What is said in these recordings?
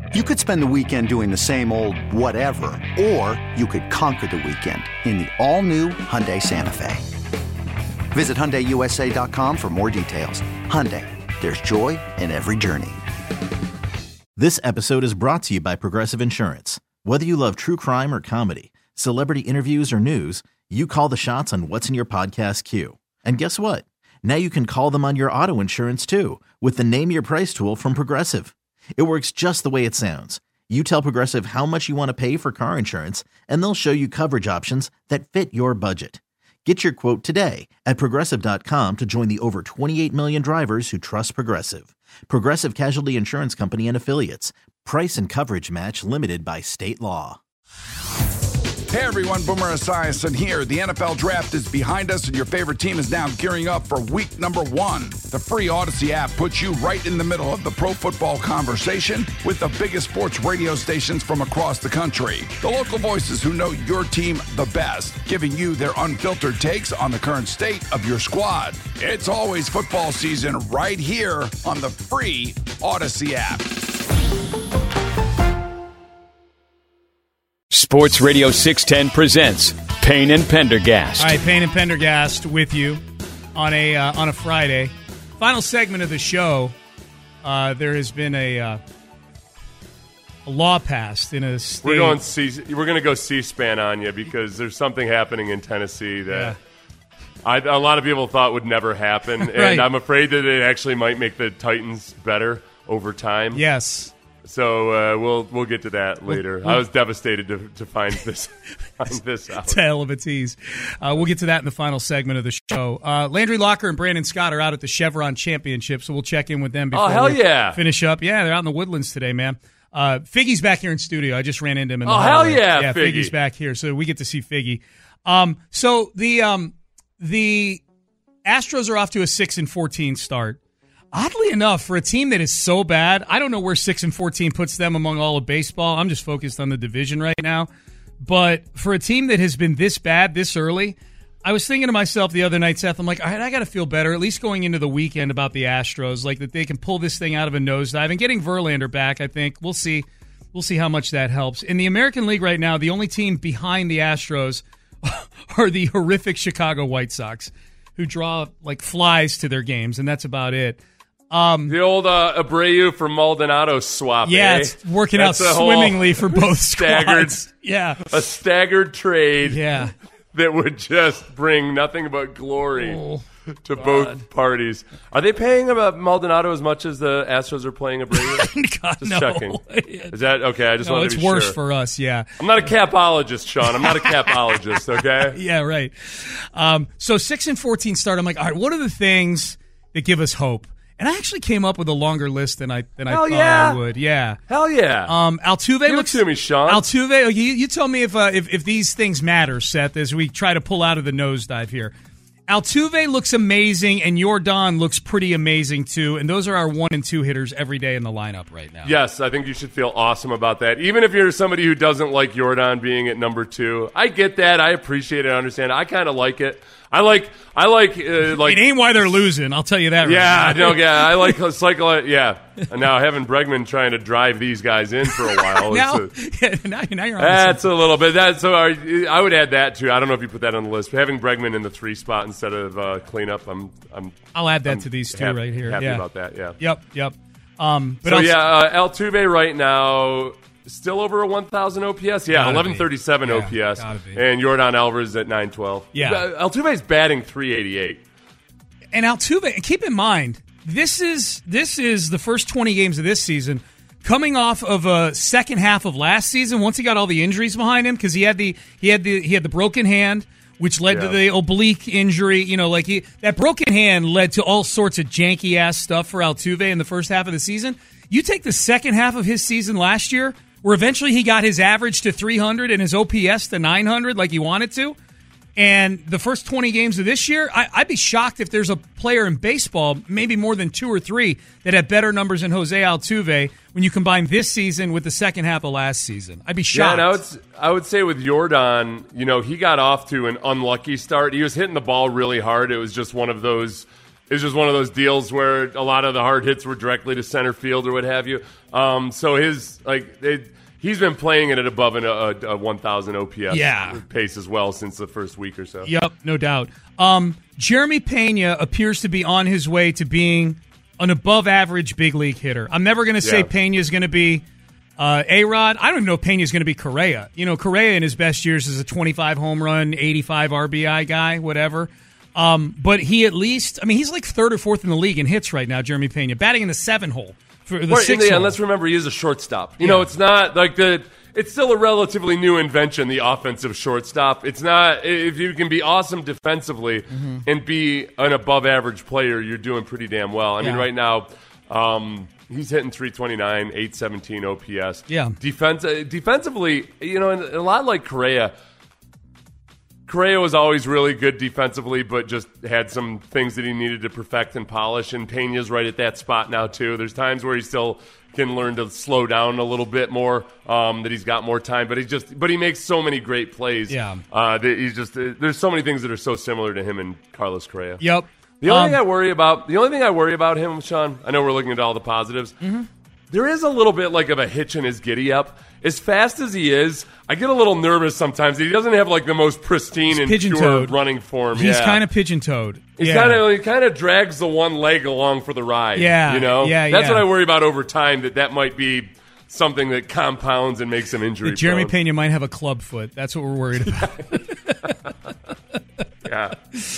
You could spend the weekend doing the same old whatever, or you could conquer the weekend in the all-new Hyundai Santa Fe. Visit HyundaiUSA.com for more details. Hyundai, there's joy in every journey. This episode is brought to you by Progressive Insurance. Whether you love true crime or comedy, celebrity interviews or news, you call the shots on what's in your podcast queue. And guess what? Now you can call them on your auto insurance too with the Name Your Price tool from Progressive. It works just the way it sounds. You tell Progressive how much you want to pay for car insurance, and they'll show you coverage options that fit your budget. Get your quote today at Progressive.com to join the over 28 million drivers who trust Progressive. Progressive Casualty Insurance Company and Affiliates. Price and coverage match limited by state law. Hey everyone, Boomer Esiason here. The NFL Draft is behind us and your favorite team is now gearing up for week number 1. The free Odyssey app puts you right in the middle of the pro football conversation with the biggest sports radio stations from across the country. The local voices who know your team the best, giving you their unfiltered takes on the current state of your squad. It's always football season right here on the free Odyssey app. Sports Radio 610 presents Payne and Pendergast. All right, Payne and Pendergast with you on a Friday. Final segment of the show. There has been a law passed in a state. We're going to go C-SPAN on you because there's something happening in Tennessee that a lot of people thought would never happen, and Right. I'm afraid that it actually might make the Titans better over time. Yes. So we'll get to that later. I was devastated to find this out. Tale of a tease. We'll get to that in the final segment of the show. Landry Locker and Brandon Scott are out at the Chevron Championship, so we'll check in with them before we finish up. Yeah, they're out in the Woodlands today, man. Figgy's back here in studio. I just ran into him in the hallway. Yeah, Figgy's back here, so we get to see Figgy. So the Astros are off to a 6-14 start. Oddly enough, for a team that is so bad, I don't know where 6-14 puts them among all of baseball. I'm just focused on the division right now. But for a team that has been this bad this early, I was thinking to myself the other night, Seth, I'm like, all right, I got to feel better, at least going into the weekend about the Astros, like that they can pull this thing out of a nosedive. And getting Verlander back, I think, we'll see how much that helps. In the American League right now, the only team behind the Astros are the horrific Chicago White Sox, who draw like flies to their games, and that's about it. The old Abreu for Maldonado swap. Yeah, it's working out swimmingly for both squads. Yeah, a staggered trade. Yeah, that would just bring nothing but glory to both parties. Are they paying about Maldonado as much as the Astros are playing Abreu? God, just no. Checking. Is that okay? I just wanted to be sure. It's worse for us. Yeah, I'm not a capologist, Sean. I'm not a capologist. Okay. Yeah, right. So 6-14 start. I'm like, all right, what are the things that give us hope? And I actually came up with a longer list than I thought I would. Yeah. Hell yeah. Altuve Give looks it to me, Sean. Altuve, you tell me if these things matter, Seth, as we try to pull out of the nosedive here. Altuve looks amazing, and Yordan looks pretty amazing too. And those are our 1 and 2 hitters every day in the lineup right now. Yes, I think you should feel awesome about that. Even if you're somebody who doesn't like Yordan being at number 2, I get that. I appreciate it. I understand. I kind of like it. I like. It ain't why they're losing. I'll tell you that. Yeah, right no, yeah. I like cycle. Yeah. And now having Bregman trying to drive these guys in for a while. now you're on. That's a little bit. I would add that too. I don't know if you put that on the list, but having Bregman in the 3 spot instead of cleanup, I'll add that to these two right here. Happy about that. Yeah. Yep. Altuve right now. Still over a 1,000 OPS? Yeah, 1137 OPS. And Yordan Alvarez at 912. Yeah. Altuve's batting 388. And Altuve, keep in mind, this is the first 20 games of this season coming off of a second half of last season once he got all the injuries behind him because he had the broken hand, which led to the oblique injury. You know, that broken hand led to all sorts of janky ass stuff for Altuve in the first half of the season. You take the second half of his season last year, where eventually he got his average to 300 and his OPS to 900 like he wanted to. And the first 20 games of this year, I'd be shocked if there's a player in baseball, maybe more than 2 or 3, that had better numbers than Jose Altuve when you combine this season with the second half of last season. I'd be shocked. Yeah, and I would say with Yordan, he got off to an unlucky start. He was hitting the ball really hard. It was just one of those is just one of those deals where a lot of the hard hits were directly to center field or what have you. So he's been playing it at above a 1,000 OPS pace as well since the first week or so. Yep, no doubt. Jeremy Pena appears to be on his way to being an above-average big league hitter. I'm never going to say Pena is going to be A-Rod. I don't even know if Pena is going to be Correa. Correa in his best years is a 25 home run, 85 RBI guy, whatever. But he at least, he's like third or fourth in the league in hits right now, Jeremy Pena, batting in the 7-hole. For the 6 hole. And let's remember, he is a shortstop. It's not like it's still a relatively new invention, the offensive shortstop. It's not, if you can be awesome defensively and be an above-average player, you're doing pretty damn well. I mean, right now, he's hitting 329, 817 OPS. Yeah. Defensively, and a lot like Correa was always really good defensively, but just had some things that he needed to perfect and polish, and Pena's right at that spot now, too. There's times where he still can learn to slow down a little bit more, that he's got more time, but he makes so many great plays. Yeah. That there's so many things that are so similar to him and Carlos Correa. Yep. The only thing I worry about him, Sean, I know we're looking at all the positives. There is a little bit like of a hitch in his giddy-up. As fast as he is, I get a little nervous sometimes that he doesn't have like the most pristine and pure running form. He's kind of pigeon-toed. He kind of drags the one leg along for the ride. Yeah, That's what I worry about over time, that might be something that compounds and makes him injury-prone. Jeremy Pena might have a club foot. That's what we're worried about.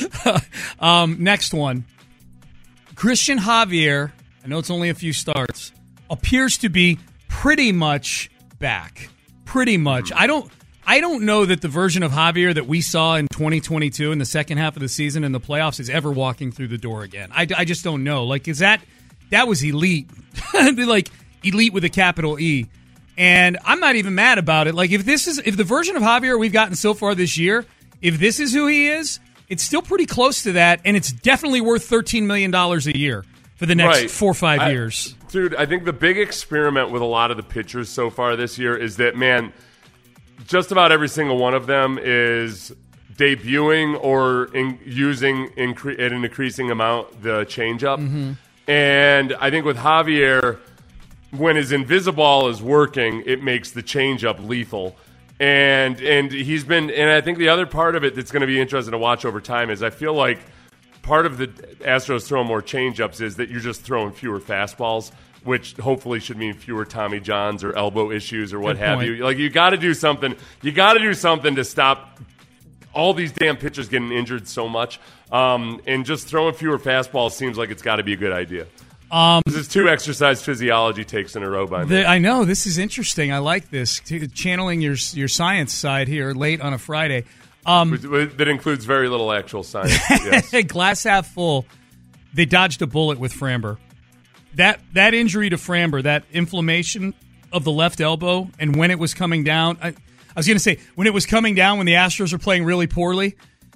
Yeah. Next one. Christian Javier, I know it's only a few starts, appears to be pretty much back. Pretty much. I don't know that the version of Javier that we saw in 2022 in the second half of the season in the playoffs is ever walking through the door again. I just don't know. Like, that was elite. Like, elite with a capital E. And I'm not even mad about it. Like, if the version of Javier we've gotten so far this year, if this is who he is, it's still pretty close to that, and it's definitely worth $13 million a year for the next 4 or 5 years. Dude, I think the big experiment with a lot of the pitchers so far this year is that, man, just about every single one of them is debuting or using at an increasing amount the changeup. And I think with Javier, when his invisible is working, it makes the changeup lethal. And he's been, and I think the other part of it that's going to be interesting to watch over time is I feel like part of the Astros throwing more changeups is that you're just throwing fewer fastballs, which hopefully should mean fewer Tommy Johns or elbow issues or what have you. Like, you got to do something. You got to do something to stop all these damn pitchers getting injured so much. And just throwing fewer fastballs seems like it's got to be a good idea. This is 2 exercise physiology takes in a row by me. I know. This is interesting. I like this. Channeling your science side here late on a Friday. That includes very little actual science. Yes. Glass half full. They dodged a bullet with Framber. That injury to Framber, that inflammation of the left elbow, and when it was coming down, I was going to say, when it was coming down when the Astros were playing really poorly,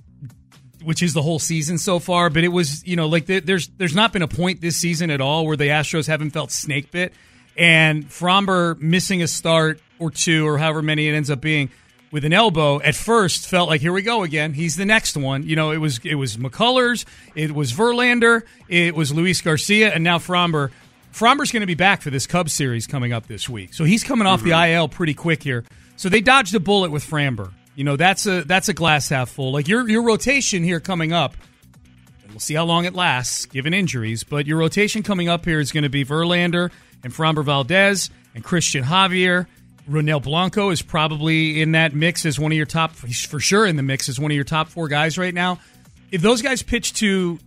which is the whole season so far, but it was, there's not been a point this season at all where the Astros haven't felt snake bit, and Framber missing a start or 2 or however many it ends up being with an elbow at first felt like, here we go again. He's the next one. It was McCullers, it was Verlander, it was Luis Garcia, and now Framber. Framber's going to be back for this Cubs series coming up this week. So he's coming off the IL pretty quick here. So they dodged a bullet with Framber. That's a glass half full. Like, your rotation here coming up, and we'll see how long it lasts, given injuries, but your rotation coming up here is going to be Verlander and Framber Valdez and Christian Javier. Ronel Blanco is probably in that mix as one of your top, he's for sure in the mix as one of your top 4 guys right now. If those guys pitch to,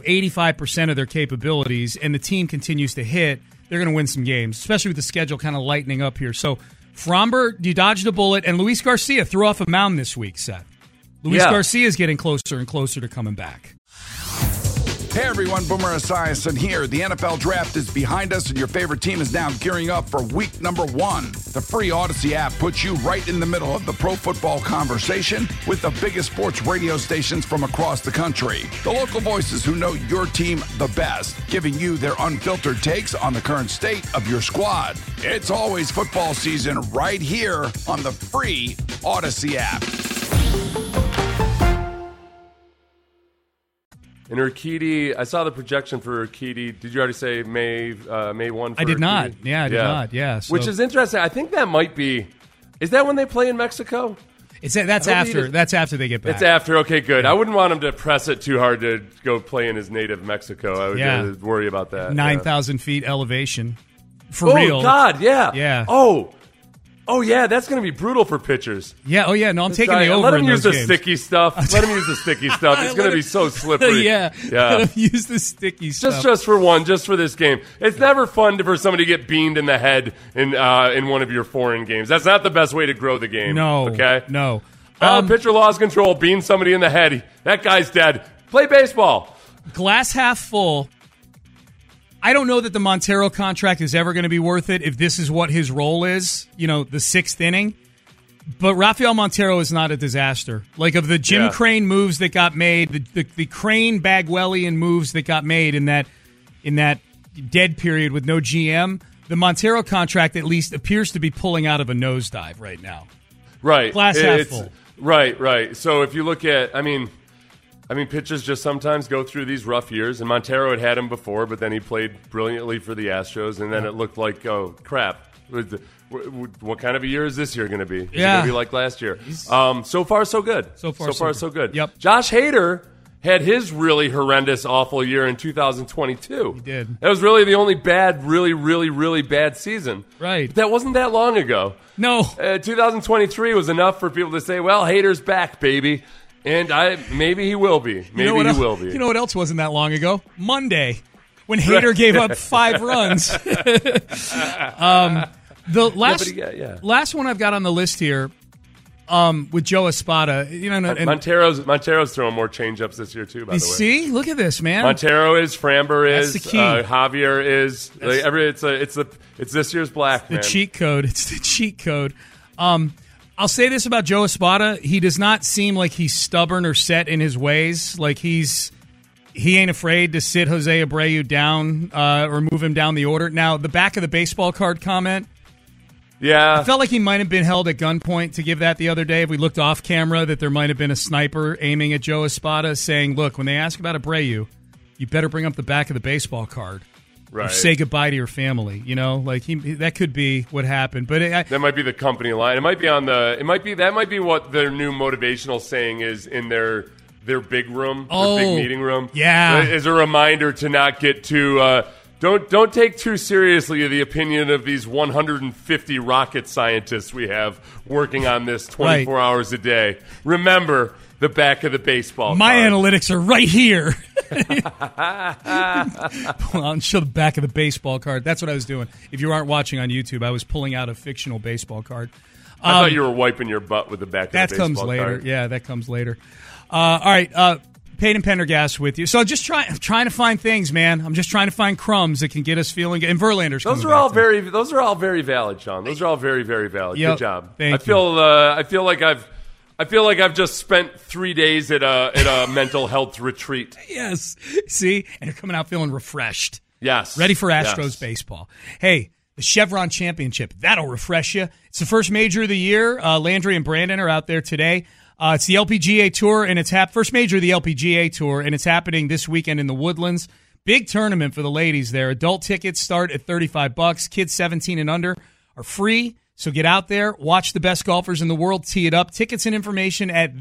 85% of their capabilities and the team continues to hit, they're going to win some games, especially with the schedule kind of lightening up here. So Framber, you dodged a bullet, and Luis Garcia threw off a mound this week, Seth. Luis Garcia is getting closer and closer to coming back. Hey everyone, Boomer Esiason here. The NFL Draft is behind us and your favorite team is now gearing up for week number 1. The free Odyssey app puts you right in the middle of the pro football conversation with the biggest sports radio stations from across the country. The local voices who know your team the best, giving you their unfiltered takes on the current state of your squad. It's always football season right here on the free Odyssey app. And Urquidy, I saw the projection for Urquidy. Did you already say May 1 for I did Urquidy? not. Yeah, I did not. Yeah. So. Which is interesting. I think that might be. Is that when they play in Mexico? That's after. That's after they get back. It's after. Okay, good. I wouldn't want him to press it too hard to go play in his native Mexico. I would worry about that. 9,000 feet elevation. For real. Oh, God, yeah. Yeah. Oh, yeah, that's going to be brutal for pitchers. Yeah, oh, yeah, no, I'm taking the over Let him in use those the games. sticky stuff. Let him use the sticky stuff. It's going to be so slippery. Yeah, let him use the sticky stuff. Just for this game. It's never fun for somebody to get beamed in the head in one of your foreign games. That's not the best way to grow the game. No, okay? No. Pitcher lost control, beam somebody in the head. That guy's dead. Play baseball. Glass half full. I don't know that the Montero contract is ever going to be worth it if this is what his role is, the sixth inning. But Rafael Montero is not a disaster. Like, of the Jim Crane moves that got made, the Crane Bagwellian moves that got made in that dead period with no GM, the Montero contract at least appears to be pulling out of a nosedive right now. Right. Glass half full. Right. So if you look at, I mean, pitchers just sometimes go through these rough years, and Montero had him before, but then he played brilliantly for the Astros, and then it looked like, oh, crap. What kind of a year is this year going to be? Is it going to be like last year? So far, so good. So far, so good. Yep. Josh Hader had his really horrendous, awful year in 2022. He did. That was really the only bad, really, really, really bad season. Right. But that wasn't that long ago. No. 2023 was enough for people to say, well, Hader's back, baby. And maybe he will be. Maybe he will be. You know what else wasn't that long ago? Monday, when Hader gave up 5 runs. The last one I've got on the list here, with Joe Espada. And Montero's throwing more changeups this year too. By the way, see, look at this, man. Montero is, Framber is, That's the key. Javier is. It's this year's black. The cheat code. It's the cheat code. I'll say this about Joe Espada. He does not seem like he's stubborn or set in his ways. Like he ain't afraid to sit Jose Abreu down or move him down the order. Now, the back of the baseball card comment. Yeah. I felt like he might have been held at gunpoint to give that the other day. If we looked off camera, that there might have been a sniper aiming at Joe Espada saying, look, when they ask about Abreu, you better bring up the back of the baseball card. Right. Or say goodbye to your family. That could be what happened. But that might be the company line. It might be that might be what their new motivational saying is in their big room, their big meeting room. Yeah, as a reminder to not get too. Don't take too seriously the opinion of these 150 rocket scientists we have working on this 24 hours a day. Remember the back of the baseball. My card. analytics are right here. Pull out and show the back of the baseball card. That's what I was doing. If you aren't watching on YouTube, I was pulling out a fictional baseball card. I thought you were wiping your butt with the back of the baseball card. That comes later. Yeah, that comes later. All right. Peyton Pendergast with you. So just trying to find things, man. I'm just trying to find crumbs that can get us feeling good. And Verlander's those are all very valid, Sean. Those are all very, very valid. Yep. Good job. Thank you. I feel like I've just spent 3 days at a mental health retreat. Yes. See? And you're coming out feeling refreshed. Yes. Ready for Astros baseball. Hey, the Chevron Championship. That'll refresh you. It's the first major of the year. Landry and Brandon are out there today. It's the LPGA Tour, and it's first major of the LPGA Tour, and it's happening this weekend in the Woodlands. Big tournament for the ladies there. Adult tickets start at $35. Kids 17 and under are free. So get out there, watch the best golfers in the world tee it up. Tickets and information at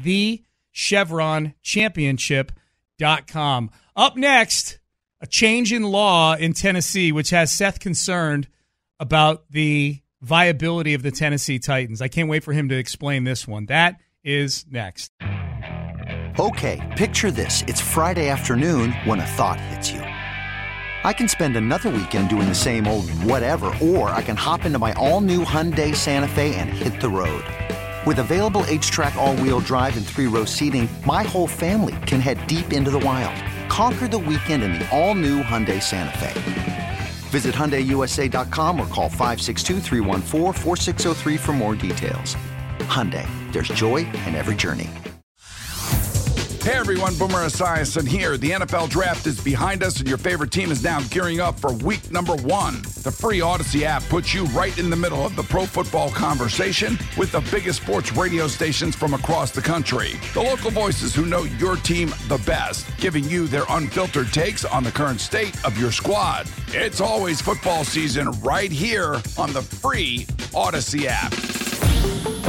thechevronchampionship.com. Up next, a change in law in Tennessee, which has Seth concerned about the viability of the Tennessee Titans. I can't wait for him to explain this one. That is next. Okay, picture this. It's Friday afternoon when a thought hits you. I can spend another weekend doing the same old whatever, or I can hop into my all-new Hyundai Santa Fe and hit the road. With available H-Track all-wheel drive and 3-row seating, my whole family can head deep into the wild. Conquer the weekend in the all-new Hyundai Santa Fe. Visit HyundaiUSA.com or call 562-314-4603 for more details. Hyundai, there's joy in every journey. Hey everyone, Boomer Esiason here. The NFL Draft is behind us and your favorite team is now gearing up for week number 1. The free Odyssey app puts you right in the middle of the pro football conversation with the biggest sports radio stations from across the country. The local voices who know your team the best, giving you their unfiltered takes on the current state of your squad. It's always football season right here on the free Odyssey app.